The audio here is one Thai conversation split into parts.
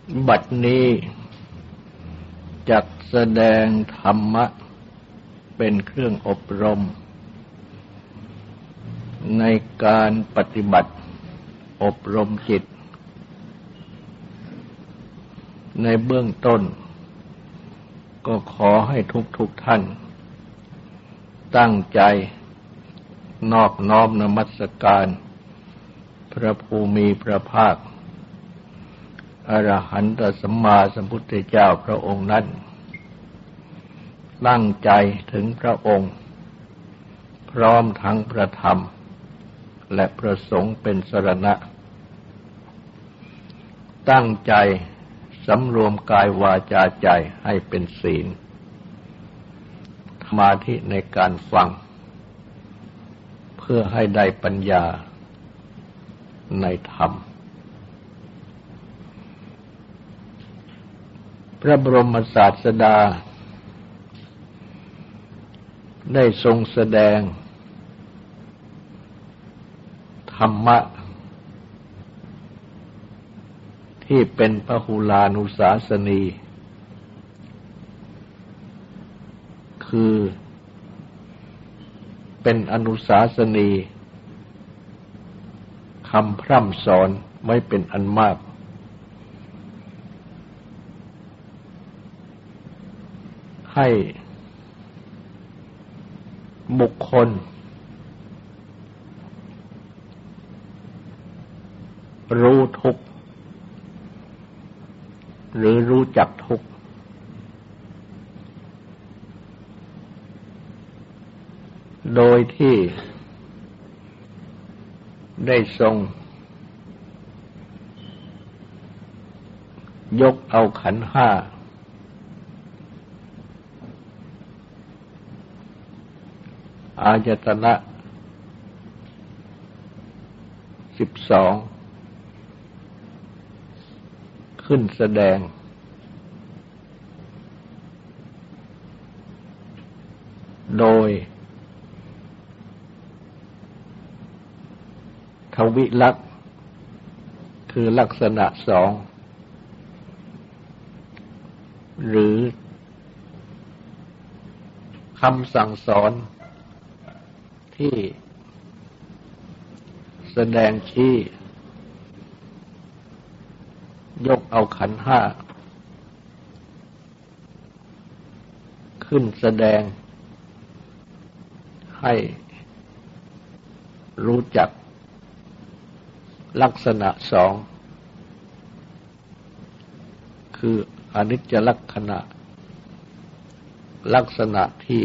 บัดนี้จักแสดงธรรมะเป็นเครื่องอบรมในการปฏิบัติอบรมจิตในเบื้องต้นก็ขอให้ทุกท่านตั้งใจนอบน้อมนมัสการพระภูมิพระภาคอรหันตสัมมาสัมพุทธเจ้าพระองค์นั้นตั้งใจถึงพระองค์พร้อมทั้งพระธรรมและพระสงฆ์เป็นสรณะตั้งใจสำรวมกายวาจาใจให้เป็นศีลสมาธิในการฟังเพื่อให้ได้ปัญญาในธรรมพระบรมศาสดาได้ทรงแสดงธรรมะที่เป็นพหุลานุสาสนีคือเป็นอนุสาสนีคำพร่ำสอนไว้เป็นอันมากให้บุคคลรู้ทุกข์หรือรู้จักทุกข์โดยที่ได้ทรงยกเอาขันธ์ห้าอายตนะ12ขึ้นแสดงโดยทวิลักษณ์คือลักษณะสองหรือคำสั่งสอนที่แสดงชี้ยกเอาขันธ์ห้าขึ้นแสดงให้รู้จักลักษณะสองคืออนิจจลักษณะลักษณะที่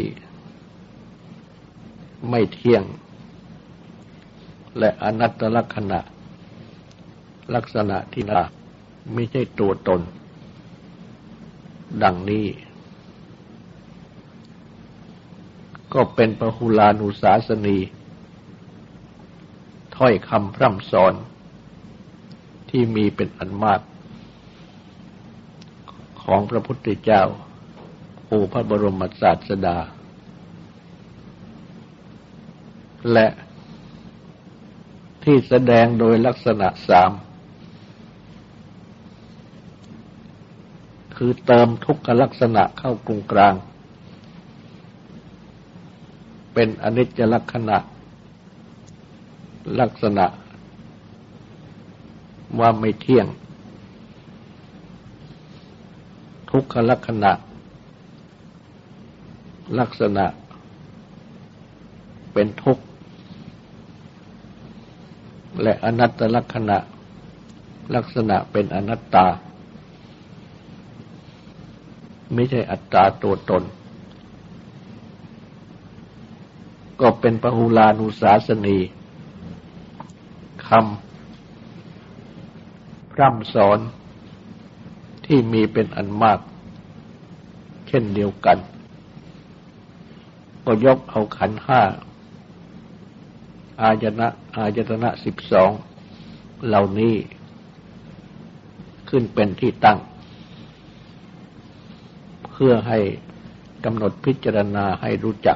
ไม่เที่ยงและอนัตตลักษณะลักษณะที่ไม่ใช่ตัวตนดังนี้ก็เป็นพหุลานุสาสนีถ้อยคำพร่ำสอนที่มีเป็นอันมากของพระพุทธเจ้าผู้พระบรมศาสดาและที่แสดงโดยลักษณะสามคือเติมทุกขลักษณะเข้ากรุงกลางเป็นอนิจจลักษณะลักษณะว่าไม่เที่ยงทุกขลักษณะลักษณะเป็นทุกข์และอนัตตลักษณะลักษณะเป็นอนัตตาไม่ใช่อัตตาตัวตนก็เป็นพหุลานุสาสนีคำพร่ำสอนที่มีเป็นอันมากเช่นเดียวกันก็ยกเอาขันธ์ห้าอายตนะ12เหล่านี้ขึ้นเป็นที่ตั้งเพื่อให้กำหนดพิจารณาให้รู้จัก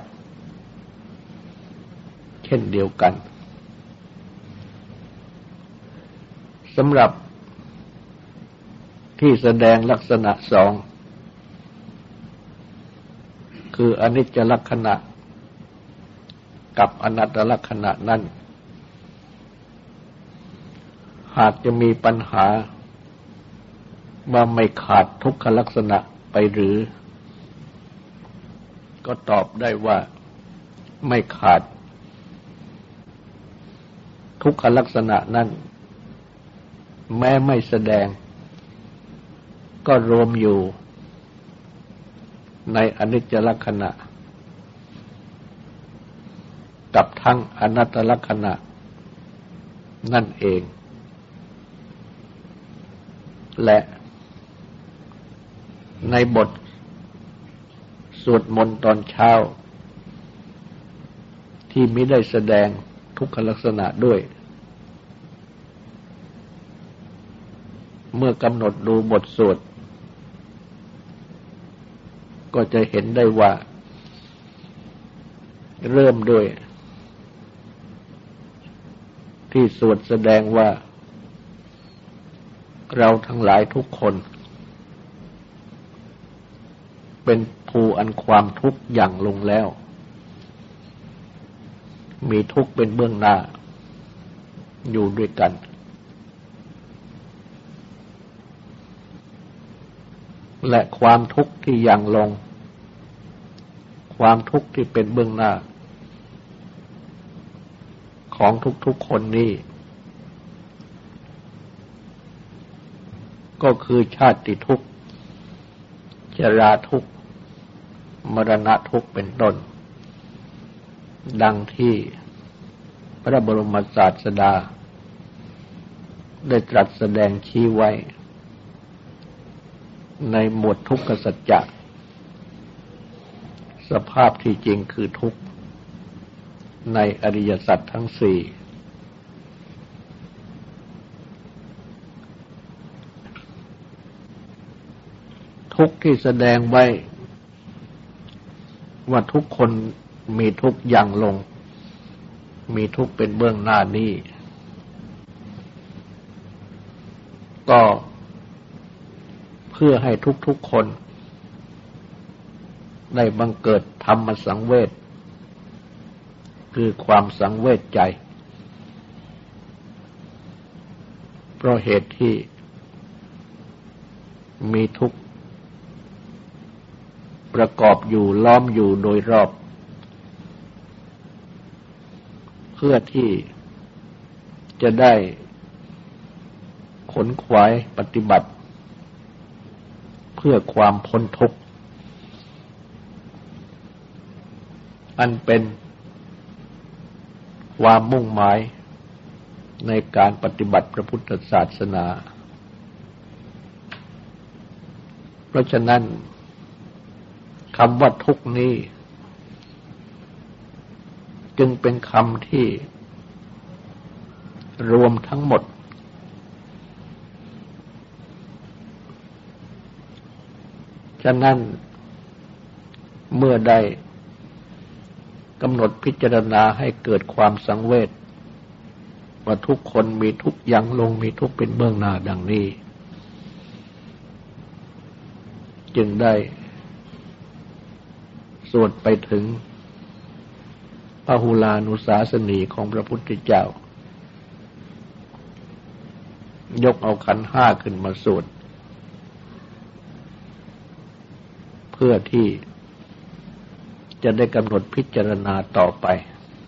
เช่นเดียวกันสำหรับที่แสดงลักษณะสองคืออนิจจลักษณะกับอนัตตลักษณะนั้นหากจะมีปัญหาว่าไม่ขาดทุกขลักษณะไปหรือก็ตอบได้ว่าไม่ขาดทุกขลักษณะนั้นแม้ไม่แสดงก็รวมอยู่ในอนิจจลักษณะกับทั้งอนัตตลักษณะนั่นเองและในบทสวดมนต์ตอนเช้าที่มิได้แสดงทุกขลักษณะด้วยเมื่อกำหนดดูบทสวดก็จะเห็นได้ว่าเริ่มด้วยที่สวดแสดงว่าเราทั้งหลายทุกคนเป็นภูอันความทุกข์หยั่งลงแล้วมีทุกข์เป็นเบื้องหน้าอยู่ด้วยกันและความทุกข์ที่หยั่งลงความทุกข์ที่เป็นเบื้องหน้าของทุกๆคนนี้ก็คือชาติทุกข์ชราทุกข์มรณะทุกข์เป็นต้นดังที่พระบรมศาสดาได้ตรัสแสดงชี้ไว้ในหมวดทุกขสัจจะสภาพที่จริงคือทุกข์ในอริยสัจทั้งสี่ทุกข์ที่แสดงไว้ว่าทุกคนมีทุกข์อย่างลงมีทุกข์เป็นเบื้องหน้านี้ก็เพื่อให้ทุกๆคนได้บังเกิดธรรมสังเวชคือความสังเวชใจเพราะเหตุที่มีทุกข์ประกอบอยู่ล้อมอยู่โดยรอบเพื่อที่จะได้ขนขวายปฏิบัติเพื่อความพ้นทุกข์อันเป็นความมุ่งหมายในการปฏิบัติพระพุทธศาสนาเพราะฉะนั้นคำว่าทุกข์นี้จึงเป็นคำที่รวมทั้งหมดฉะนั้นเมื่อได้กำหนดพิจารณาให้เกิดความสังเวชว่าทุกคนมีทุกข์หยั่งลงมีทุกข์เป็นเบื้องหน้าดังนี้จึงได้สวดไปถึงพหุลานุสาสนีของพระพุทธเจ้ายกเอาขันธ์ห้าขึ้นมาสวดเพื่อที่จะได้กำหนดพิจารณาต่อไป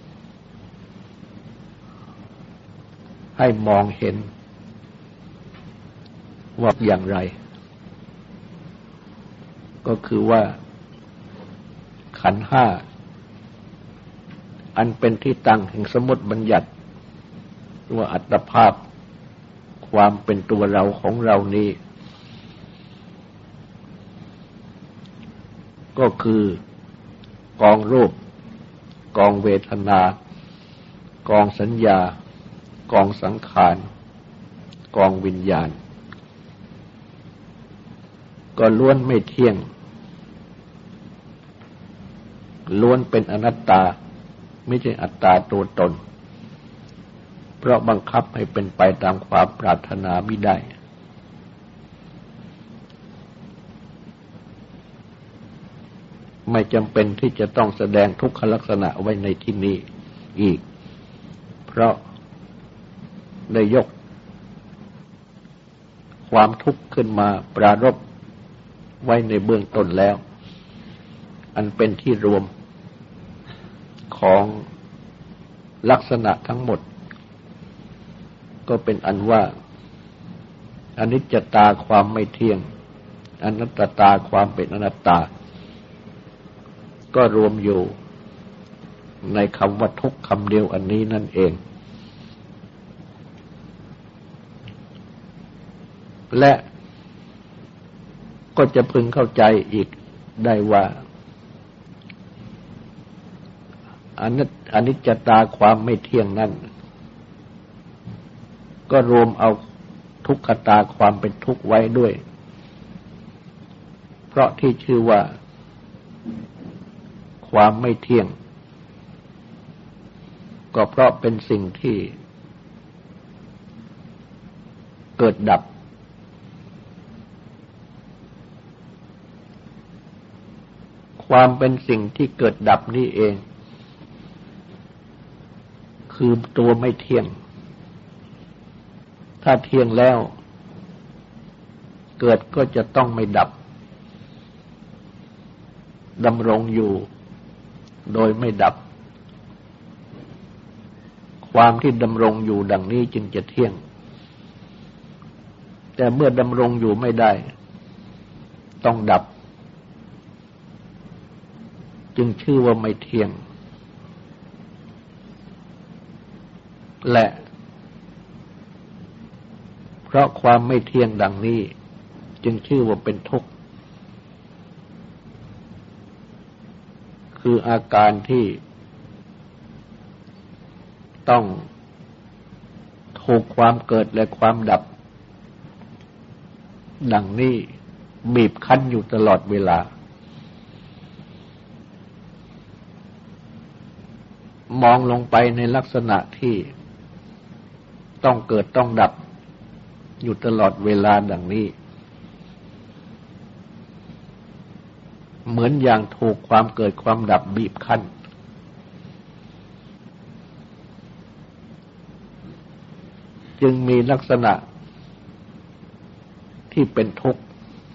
ให้มองเห็นว่าอย่างไรก็คือว่าขันธ์ห้าอันเป็นที่ตั้งแห่งสมมติบัญญัติว่าอัตภาพความเป็นตัวเราของเรานี้ก็คือกองรูปกองเวทนากองสัญญากองสังขารกองวิญญาณก็ล้วนไม่เที่ยงล้วนเป็นอนัตตาไม่ใช่อัตตาตัวตนเพราะบังคับให้เป็นไปตามความปรารถนามิได้ไม่จำเป็นที่จะต้องแสดงทุกขลักษณะไว้ในที่นี้อีกเพราะได้ยกความทุกข์ขึ้นมาปรารภไว้ในเบื้องต้นแล้วอันเป็นที่รวมของลักษณะทั้งหมดก็เป็นอันว่าอนิจจตาความไม่เที่ยงอนัตตาความเป็นอนัตตาก็รวมอยู่ในคำว่าทุกข์คำเดียวอันนี้นั่นเองและก็จะพึงเข้าใจอีกได้ว่าอนิจจตาความไม่เที่ยงนั่นก็รวมเอาทุกขตาความเป็นทุกข์ไว้ด้วยเพราะที่ชื่อว่าความไม่เที่ยงก็เพราะเป็นสิ่งที่เกิดดับความเป็นสิ่งที่เกิดดับนี่เองคือตัวไม่เที่ยงถ้าเที่ยงแล้วเกิดก็จะต้องไม่ดับดำรงอยู่โดยไม่ดับความที่ดำรงอยู่ดังนี้จึงจะเที่ยงแต่เมื่อดำรงอยู่ไม่ได้ต้องดับจึงชื่อว่าไม่เที่ยงและเพราะความไม่เที่ยงดังนี้จึงชื่อว่าเป็นทุกข์คืออาการที่ต้องถูกความเกิดและความดับดังนี้บีบคั้นอยู่ตลอดเวลามองลงไปในลักษณะที่ต้องเกิดต้องดับอยู่ตลอดเวลาดังนี้เหมือนอย่างถูกความเกิดความดับบีบคั้นจึงมีลักษณะที่เป็นทุกข์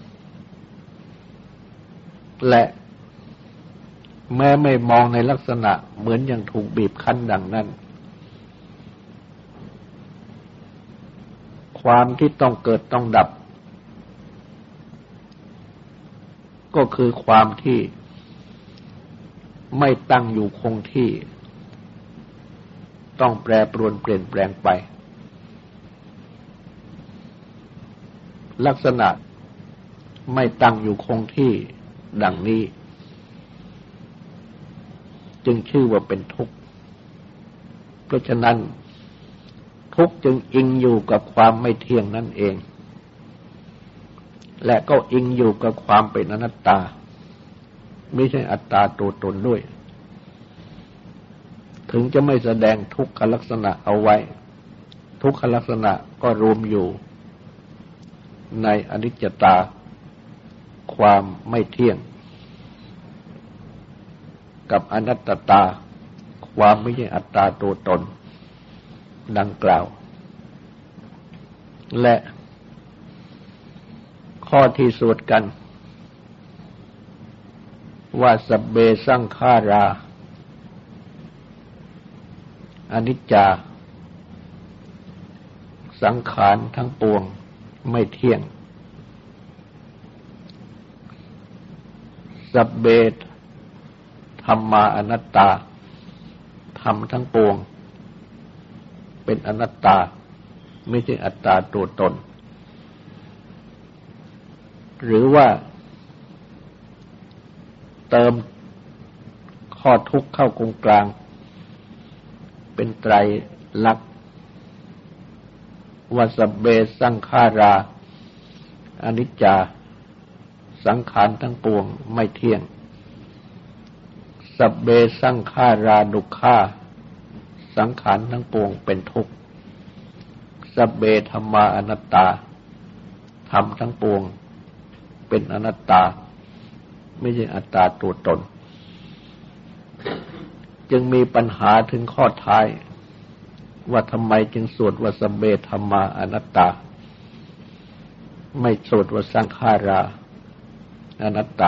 และแม้ไม่มองในลักษณะเหมือนอย่างถูกบีบคั้นดังนั้นความที่ต้องเกิดต้องดับก็คือความที่ไม่ตั้งอยู่คงที่ต้องแปรปรวนเปลี่ยนแปลงไปลักษณะไม่ตั้งอยู่คงที่ดังนี้จึงชื่อว่าเป็นทุกข์เพราะฉะนั้นทุกข์จึงอิงอยู่กับความไม่เที่ยงนั่นเองและก็อิงอยู่กับความเป็นอนัตตาไม่ใช่อัตตาตัวตนด้วยถึงจะไม่แสดงทุกขลักษณะเอาไว้ทุกขลักษณะก็รวมอยู่ในอนิจจตาความไม่เที่ยงกับอนัตตาความไม่ใช่อัตตาตัวตนดังกล่าวและข้อที่สวดกันว่าสัพเพสังขาราอนิจจาสังขารทั้งปวงไม่เที่ยงสัพเพธัมมาอนัตตาธรรมทั้งปวงเป็นอนัตตาไม่ใช่อัตตาตัวตนหรือว่าเติมข้อทุกข์เข้ากงกลางเป็นไตรลักษณ์ว่าสัพเพสังขาราอนิจจาสังขารทั้งปวงไม่เที่ยงสัพเพสังขาราดุกขาสังขารทั้งปวงเป็นทุกข์สัพเพธัมมาอนัตตาธรรมทั้งปวงเป็นอนัตตาไม่ใช่อัตตาตัวตนจึงมีปัญหาถึงข้อท้ายว่าทำไมจึงสวดว่าสัพเพธัมมาอนัตตาไม่สวดว่าสังขาราอนัตตา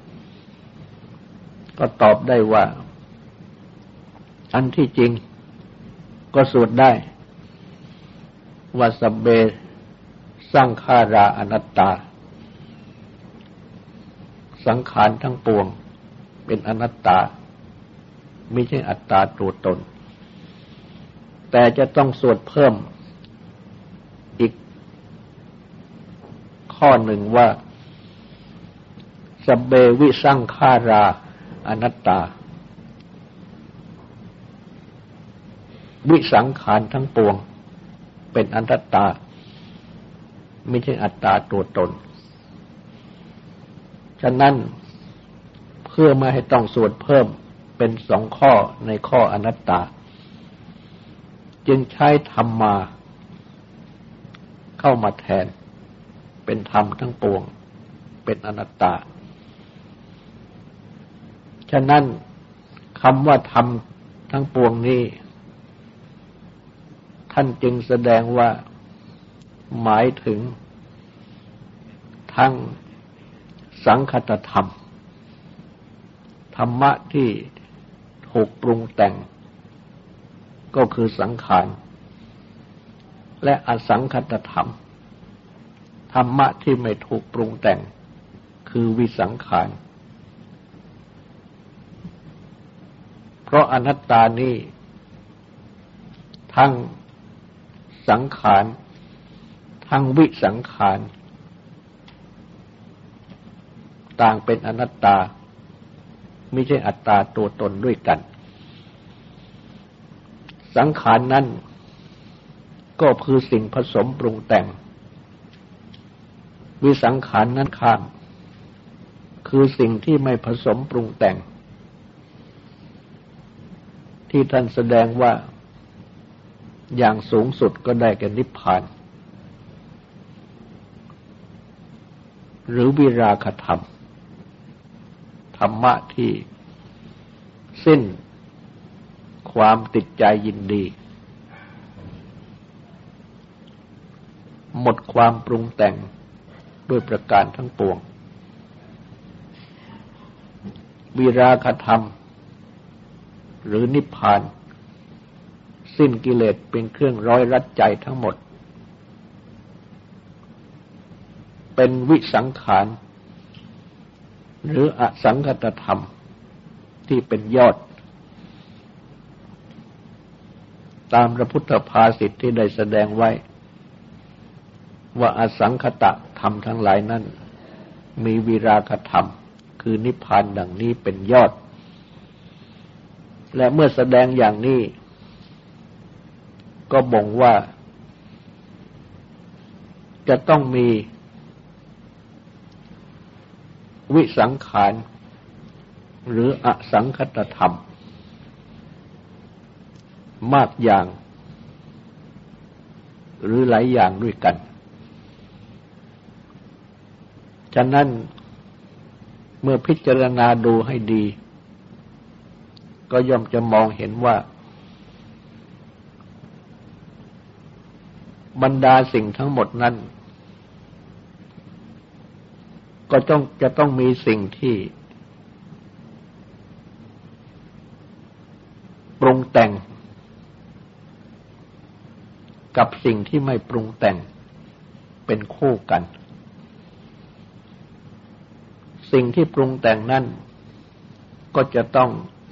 ก็ตอบได้ว่าอันที่จริงก็สวดได้ว่าสัพเพสังขาราอนัตตาสังขารทั้งปวงเป็นอนัตตาไม่ใช่อัตตาตัวตนแต่จะต้องสวดเพิ่มอีกข้อหนึ่งว่าสัพเพวิสังขาราอนัตตาวิสังขารทั้งปวงเป็นอนัตตาไม่ใช่อัตตาตัวตนฉะนั้นเพื่อไม่ให้ต้องสวดเพิ่มเป็น2 ข้อในข้ออนัตตาจึงใช้ธรรมาเข้ามาแทนเป็นธรรมทั้งปวงเป็นอนัตตาฉะนั้นคำว่าธรรมทั้งปวงนี้ท่านจึงแสดงว่าหมายถึงทั้งสังคตธรรมธรรมะที่ถูกปรุงแต่งก็คือสังขารและอสังคตธรรมธรรมะที่ไม่ถูกปรุงแต่งคือวิสังขารเพราะอนัตตานี้ทั้งสังขารทั้งวิสังขารต่างเป็นอนัตตาไม่ใช่อัตตาตัวตนด้วยกันสังขารนั้นก็คือสิ่งผสมปรุงแต่งวิสังขารนั้นข้ามคือสิ่งที่ไม่ผสมปรุงแต่งที่ท่านแสดงว่าอย่างสูงสุดก็ได้แก่นิพพานหรือวิราคะธรรมธรรมะที่สิ้นความติดใจยินดีหมดความปรุงแต่งด้วยประการทั้งปวงวิราคะธรรมหรือนิพพานสิ้นกิเลสเป็นเครื่องร้อยรัดใจทั้งหมดเป็นวิสังขารหรืออสังคตธรรมที่เป็นยอดตามพระพุทธภาษิตที่ได้แสดงไว้ว่าอสังคตธรรมทั้งหลายนั้นมีวิราคะธรรมคือนิพพานดังนี้เป็นยอดและเมื่อแสดงอย่างนี้ก็บ่งว่าจะต้องมีวิสังขารหรืออสังคตธรรมมากอย่างหรือหลายอย่างด้วยกันฉะนั้นเมื่อพิจารณาดูให้ดีก็ย่อมจะมองเห็นว่าบรรดาสิ่งทั้งหมดนั้นก็จะต้องมีสิ่งที่ปรุงแต่งกับสิ่งที่ไม่ปรุงแต่งเป็นคู่กันสิ่งที่ปรุงแต่งนั้นก็จะต้อง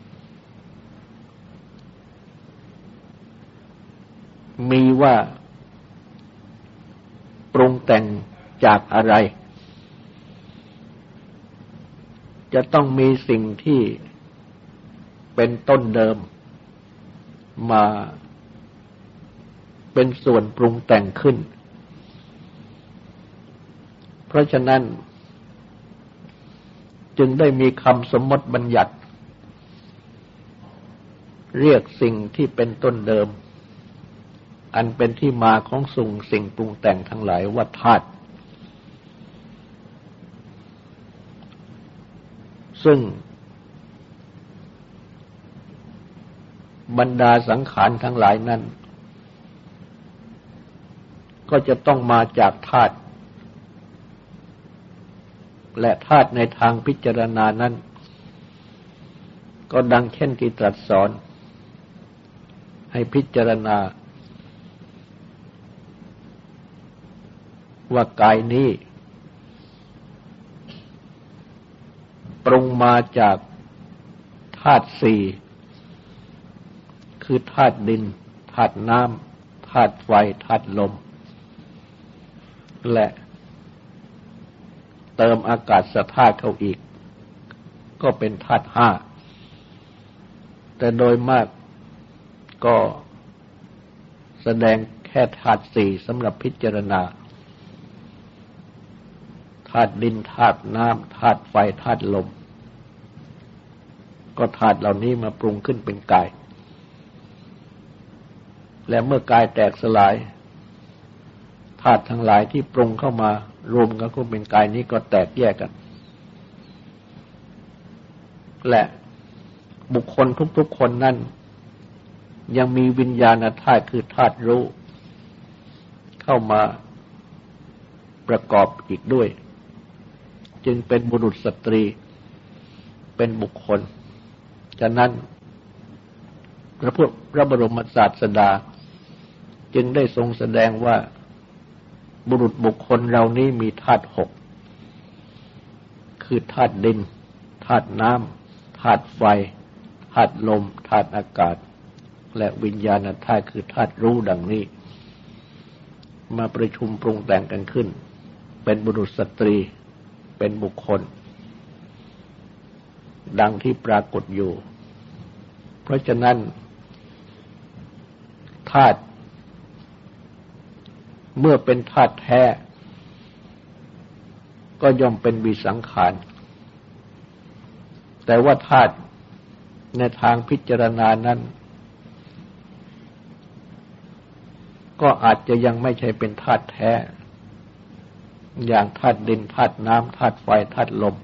มีว่าปรุงแต่งจากอะไรจะต้องมีสิ่งที่เป็นต้นเดิมมาเป็นส่วนปรุงแต่งขึ้นเพราะฉะนั้นจึงได้มีคำสมมติบัญญัติเรียกสิ่งที่เป็นต้นเดิมอันเป็นที่มาของสิ่งปรุงแต่งทั้งหลายว่าธาตุซึ่งบรรดาสังขารทั้งหลายนั้นก็จะต้องมาจากธาตุและธาตุในทางพิจารณานั้นก็ดังเช่นที่ตรัสสอนให้พิจารณาว่ากายนี้ปรุงมาจากธาตุสี่คือธาตุดินธาตุน้ำธาตุไฟธาตุลมและเติมอากาศธาตุเข้าอีกก็เป็นธาตุห้าแต่โดยมากก็แสดงแค่ธาตุสี่สำหรับพิจารณาธาตุดินธาตุน้ำธาตุไฟธาตุลมก็ธาตุเหล่านี้มาปรุงขึ้นเป็นกายและเมื่อกายแตกสลายธาตุทั้งหลายที่ปรุงเข้ามารวมกันก็เป็นกายนี้ก็แตกแยกกันและบุคคลทุกๆคนนั้นยังมีวิญญาณธาตุคือธาตุรู้เข้ามาประกอบอีกด้วยจึงเป็นบุรุษสตรีเป็นบุคคลฉะนั้นพระบรมศาสดาจึงได้ทรงแสดงว่าบุรุษบุคคลเรานี้มีธาตุหกคือธาตุดินธาตุน้ำธาตุไฟธาตุลมธาตุอากาศและวิญญาณธาตุคือธาตุรู้ดังนี้มาประชุมปรุงแต่งกันขึ้นเป็นบุรุษสตรีเป็นบุคคลดังที่ปรากฏอยู่เพราะฉะนั้นธาตุเมื่อเป็นธาตุแท้ก็ย่อมเป็นวิสังขารแต่ว่าธาตุในทางพิจารณานั้นก็อาจจะยังไม่ใช่เป็นธาตุแท้อย่างธาตุดินธาตุน้ำธาตุไฟธาตุลม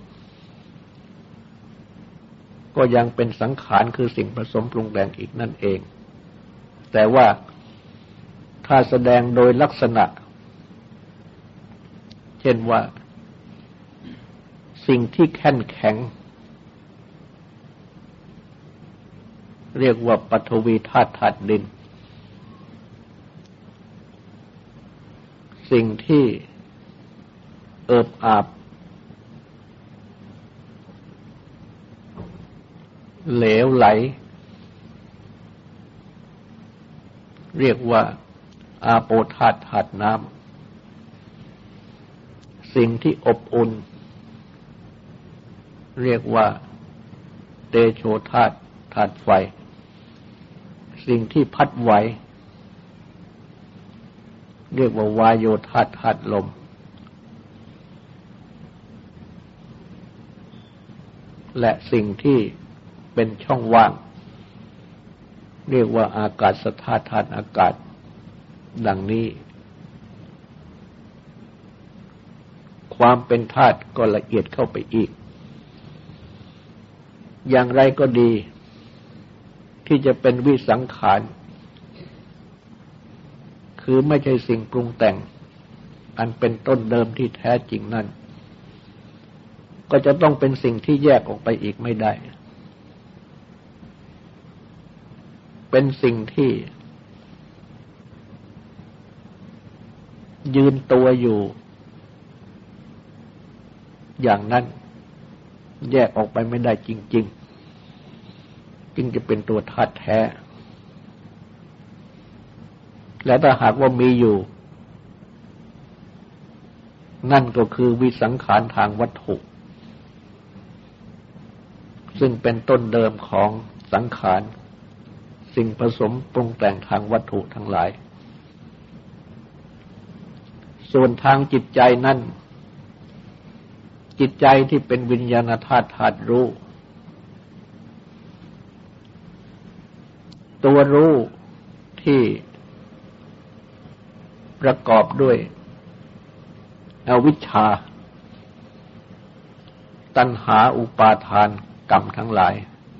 ก็ยังเป็นสังขารคือสิ่งผสมปรุงแต่งอีกนั่นเองแต่ว่าถ้าแสดงโดยลักษณะเช่นว่าสิ่งที่แข็งแข็งเรียกว่าปฐวีธาตุธาตุดินสิ่งที่เอิบอาบเหลวไหลเรียกว่าอาโปธาตุธาตุน้ำสิ่งที่อบอุ่นเรียกว่าเตโชธาตุธาตุไฟสิ่งที่พัดไหวเรียกว่าวายโยธาตุธาตุลมและสิ่งที่เป็นช่องว่างเรียกว่าอากาศธาตุธาตุอากาศดังนี้ความเป็นธาตุก็ละเอียดเข้าไปอีกอย่างไรก็ดีที่จะเป็นวิสังขารคือไม่ใช่สิ่งปรุงแต่งอันเป็นต้นเดิมที่แท้จริงนั่นก็จะต้องเป็นสิ่งที่แยกออกไปอีกไม่ได้เป็นสิ่งที่ยืนตัวอยู่อย่างนั้นแยกออกไปไม่ได้จริงๆจึงจะเป็นตัวธาตุแท้และถ้าหากว่ามีอยู่นั่นก็คือวิสังขารทางวัตถุซึ่งเป็นต้นเดิมของสังขารสิ่งผสมปรุงแต่งทางวัตถุทั้งหลายส่วนทางจิตใจนั้นจิตใจที่เป็นวิญญาณธาตุธาตุรู้ตัวรู้ที่ประกอบด้วยอวิชชาตตัณหาอุปาทานกรรมทั้งหลาย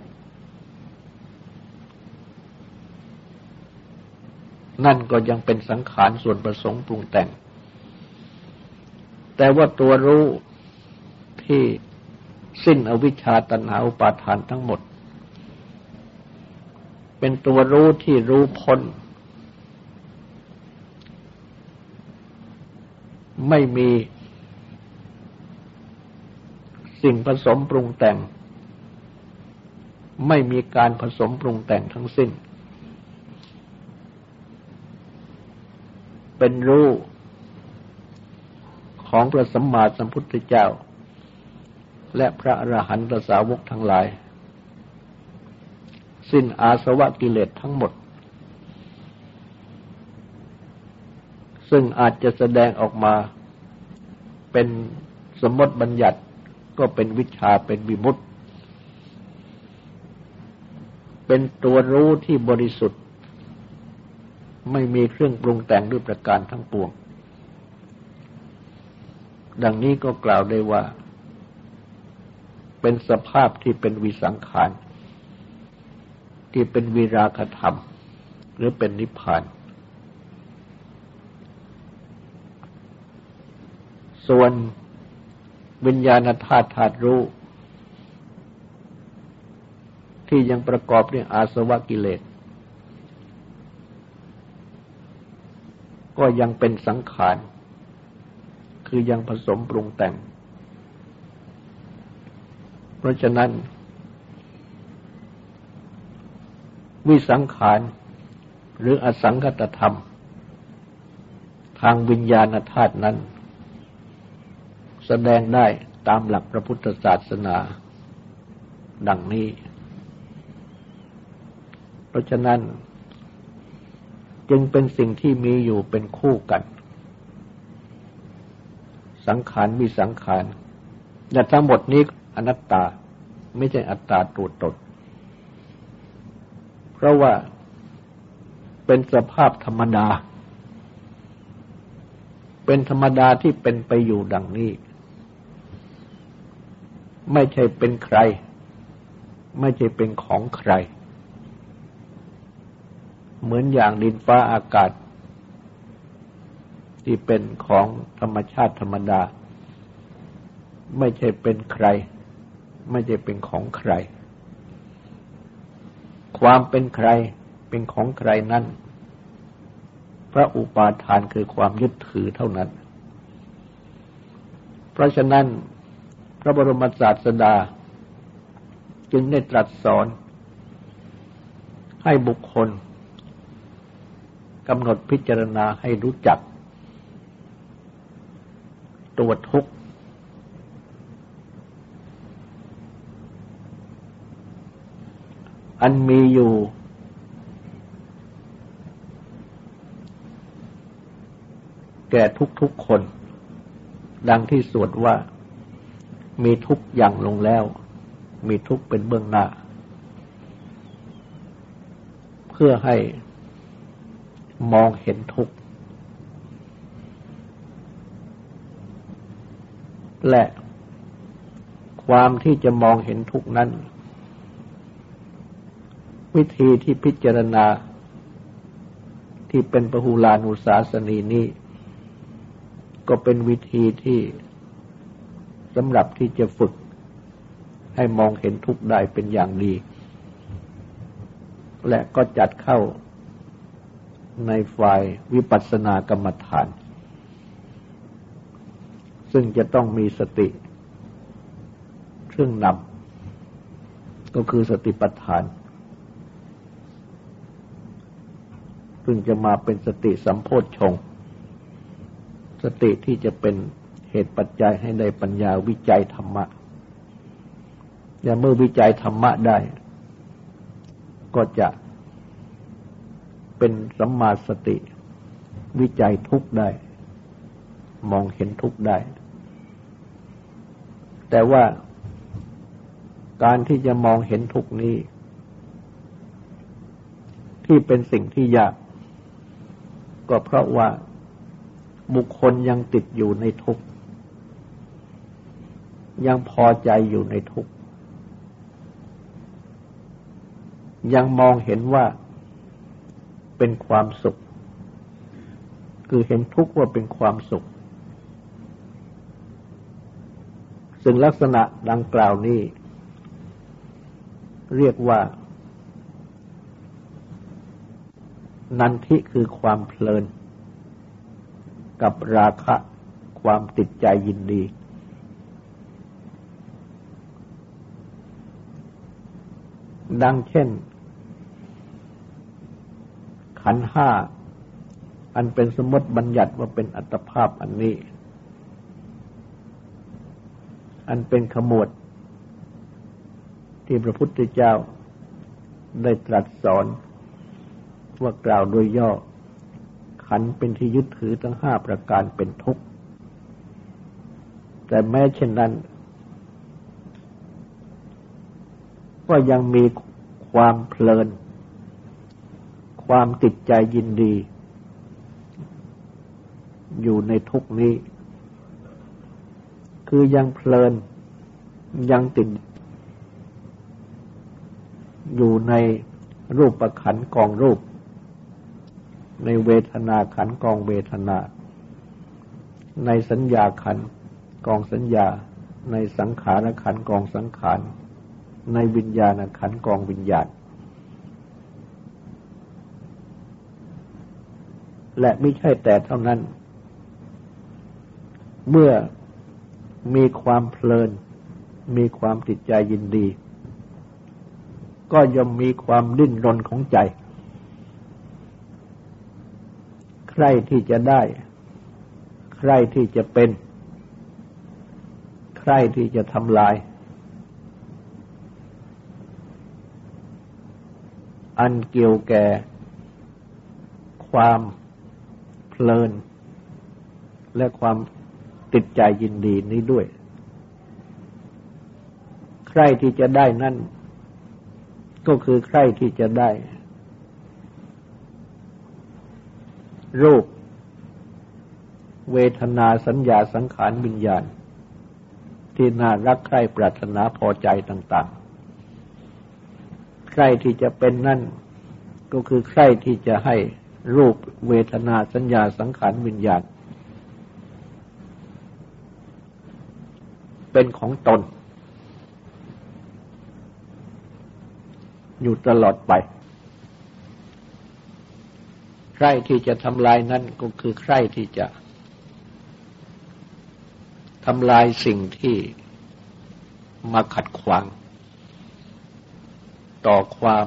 นั่นก็ยังเป็นสังขารส่วนประสงค์ปรุงแต่งแต่ว่าตัวรู้ที่สิ้นอวิชชาตัณหาอุปาทานทั้งหมดเป็นตัวรู้ที่รู้พ้นไม่มีสิ่งผสมปรุงแต่งไม่มีการผสมปรุงแต่งทั้งสิ้นเป็นรู้ของพระสัมมาสัมพุทธเจ้าและพระอรหันตสาวกทั้งหลายสิ้นอาสวะกิเลสทั้งหมดซึ่งอาจจะแสดงออกมาเป็นสมมติบัญญัติก็เป็นวิชชาเป็นวิมุตติเป็นตัวรู้ที่บริสุทธิ์ไม่มีเครื่องปรุงแต่งด้วยประการทั้งปวงดังนี้ก็กล่าวได้ว่าเป็นสภาพที่เป็นวิสังขารที่เป็นวิราคะธรรมหรือเป็นนิพพานส่วนวิญญาณธาตุธาตุรู้ที่ยังประกอบด้วยอาสวะกิเลสก็ยังเป็นสังขารคือยังผสมปรุงแต่งเพราะฉะนั้นวิสังขารหรืออสังคตธรรมทางวิญญาณธาตุนั้นแสดงได้ตามหลักพระพุทธศาสนาดังนี้เพราะฉะนั้นจึงเป็นสิ่งที่มีอยู่เป็นคู่กันสังขารมีสังขารแต่ทั้งหมดนี้อนัตตาไม่ใช่อัตตาตัวตนเพราะว่าเป็นสภาพธรรมดาเป็นธรรมดาที่เป็นไปอยู่ดังนี้ไม่ใช่เป็นใครไม่ใช่เป็นของใครเหมือนอย่างดินฟ้าอากาศที่เป็นของธรรมชาติธรรมดาไม่ใช่เป็นใครไม่ใช่เป็นของใครความเป็นใครเป็นของใครนั้นพระอุปาทานคือความยึดถือเท่านั้นเพราะฉะนั้นพระบรมศาสดาจึงได้ตรัสสอนให้บุคคลกำหนดพิจารณาให้รู้จักตัวทุกข์อันมีอยู่แก่ทุกๆคนดังที่สวดว่ามีทุกข์อย่างลงแล้วมีทุกข์เป็นเบื้องหน้าเพื่อให้มองเห็นทุกข์และความที่จะมองเห็นทุกข์นั้นวิธีที่พิจารณาที่เป็นปหุลานุสาสนีนี้ก็เป็นวิธีที่สำหรับที่จะฝึกให้มองเห็นทุกข์ได้เป็นอย่างดีและก็จัดเข้าในฝ่ายวิปัสสนากรรมฐานซึ่งจะต้องมีสติเครื่องนำก็คือสติปัฏฐานซึ่งจะมาเป็นสติสัมโพชฌงค์สติที่จะเป็นเหตุปัจจัยให้ได้ปัญญาวิจัยธรรมะและเมื่อวิจัยธรรมะได้ก็จะเป็นสัมมาสติวิจัยทุกข์ได้มองเห็นทุกข์ได้แต่ว่าการที่จะมองเห็นทุกข์นี้ที่เป็นสิ่งที่ยากก็เพราะว่าบุคคลยังติดอยู่ในทุกข์ยังพอใจอยู่ในทุกข์ยังมองเห็นว่าเป็นความสุขคือเห็นทุกข์ว่าเป็นความสุขซึ่งลักษณะดังกล่าวนี้เรียกว่านันทิคือความเพลินกับราคะความติดใจยินดีดังเช่นขันธ์ห้าอันเป็นสมมติบัญญัติว่าเป็นอัตภาพอันนี้อันเป็นขมวดที่พระพุทธเจ้าได้ตรัสสอนว่ากล่าวโดยย่อขันธ์เป็นที่ยึดถือทั้งห้าประการเป็นทุกข์แต่แม้เช่นนั้นก็ยังมีความเพลินความติดใจยินดีอยู่ในทุกข์นี้คือยังเพลินยังติดอยู่ในรูปขันธ์กองรูปในเวทนาขันธ์กองเวทนาในสัญญาขันธ์กองสัญญาในสังขารขันธ์กองสังขารในวิญญาณขันธ์กองวิญญาณและไม่ใช่แต่เท่านั้นเมื่อมีความเพลินมีความติดใจยินดีก็ย่อมมีความดิ้นรนของใจใคร่ที่จะได้ใคร่ที่จะเป็นใคร่ที่จะทำลายอันเกี่ยวแก่ความเพลินและความติดใจยินดีนี้ด้วยใคร่ที่จะได้นั่นก็คือใคร่ที่จะได้รูปเวทนาสัญญาสังขารวิญญาณที่น่ารักใคร่ปรารถนาพอใจต่างๆใคร่ที่จะเป็นนั่นก็คือใคร่ที่จะให้รูปเวทนาสัญญาสังขารวิญญาณเป็นของตนอยู่ตลอดไปใคร่ที่จะทำลายนั่นก็คือใคร่ที่จะทำลายสิ่งที่มาขัดขวางต่อความ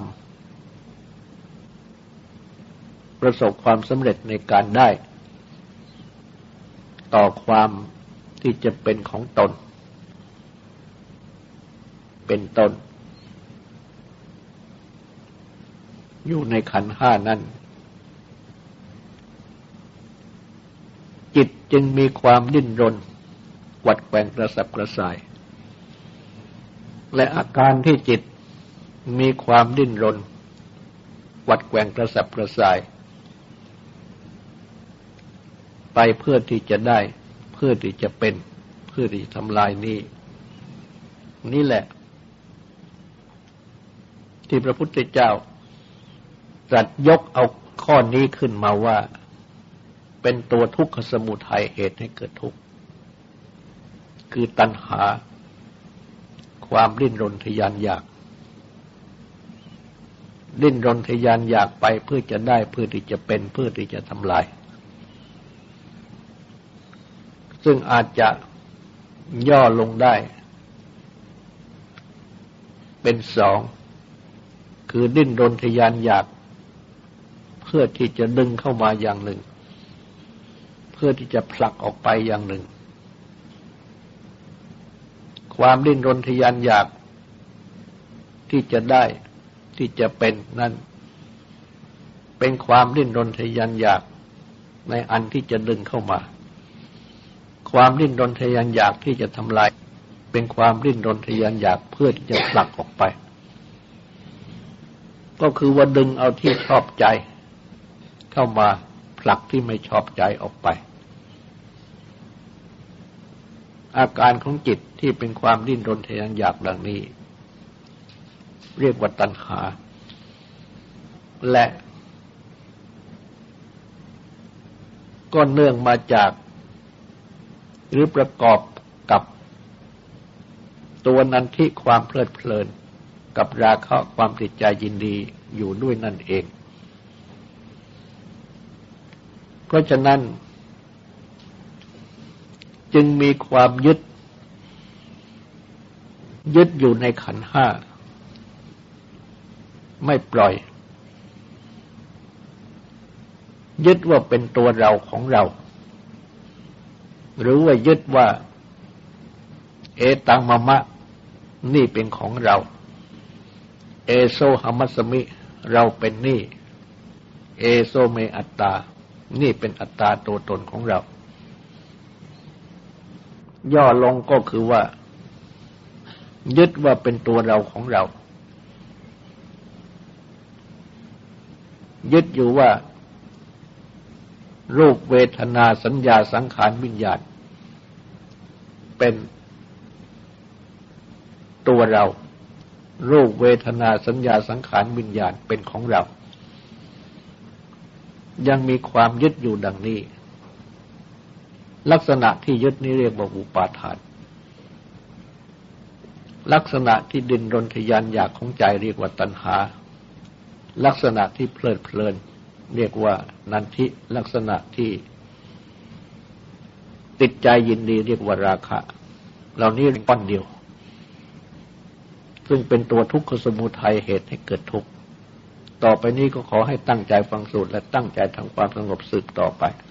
ประสบความสำเร็จในการได้ต่อความที่จะเป็นของตนเป็นต้นอยู่ในขันธ์ห้านั้นจิตจึงมีความดิ้นรนกวัดแกว่งกระสับกระส่ายและอาการที่จิตมีความดิ้นรนกวัดแกว่งกระสับกระส่ายไปเพื่อที่จะได้เพื่อที่จะเป็นเพื่อที่จะทำลายนี่แหละที่พระพุทธเจ้าตรัสยกเอาข้อนี้ขึ้นมาว่าเป็นตัวทุกขสมุทัยเหตุให้เกิดทุกข์คือตัณหาความดิ้นรนทะยานอยากดิ้นรนทะยานอยากไปเพื่อจะได้เพื่อที่จะเป็นเพื่อที่จะทำลายซึ่งอาจจะย่อลงได้เป็นสองคือดิ้นรนทะยานอยากเพื่อที่จะดึงเข้ามาอย่างหนึ่งเพื่อที่จะผลักออกไปอย่างหนึ่งความดิ้นรนทะยานอยากที่จะได้ที่จะเป็นนั่นเป็นความดิ้นรนทะยานอยากในอันที่จะดึงเข้ามาความดิ้นรนทะยานอยากที่จะทำลายเป็นความดิ้นรนทะยานอยากเพื่อที่จะผลักออกไปก็คือว่าดึงเอาที่ชอบใจเข้ามาผลักที่ไม่ชอบใจออกไปอาการของจิตที่เป็นความดิ้นรนทะยานอยากดังนี้เรียกว่าตัณหาและก็เนื่องมาจากหรือประกอบกับตัวนันทิความเพลิดเพลินกับราคะความติดใจยินดีอยู่ด้วยนั่นเองเพราะฉะนั้นจึงมีความยึดอยู่ในขันธ์ห้าไม่ปล่อยยึดว่าเป็นตัวเราของเราหรือว่ายึดว่าเอตังมะมะนี่เป็นของเราเอโซหมัสสมิเราเป็นนี่เอโซเมอัตตานี่เป็นอัตตาตัวตนของเราย่อลงก็คือว่ายึดว่าเป็นตัวเราของเรายึดอยู่ว่ารูปเวทนาสัญญาสังขารวิญญาณเป็นตัวเรารูปเวทนาสัญญาสังขารวิญญาณเป็นของเรายังมีความยึดอยู่ดังนี้ลักษณะที่ยึดนี้เรียกว่าอุปาทานลักษณะที่ดิ้นรนทะยานอยากของใจเรียกว่าตัณหาลักษณะที่เพลิดเพลินเรียกว่านันทิลักษณะที่ติดใจยินดีเรียกว่าราคะเหล่านี้เป็นก้อนเดียวซึ่งเป็นตัวทุกขสมุทัยเหตุให้เกิดทุกข์ต่อไปนี้ก็ขอให้ตั้งใจฟังสูตรและตั้งใจทำความสงบสืบต่อไป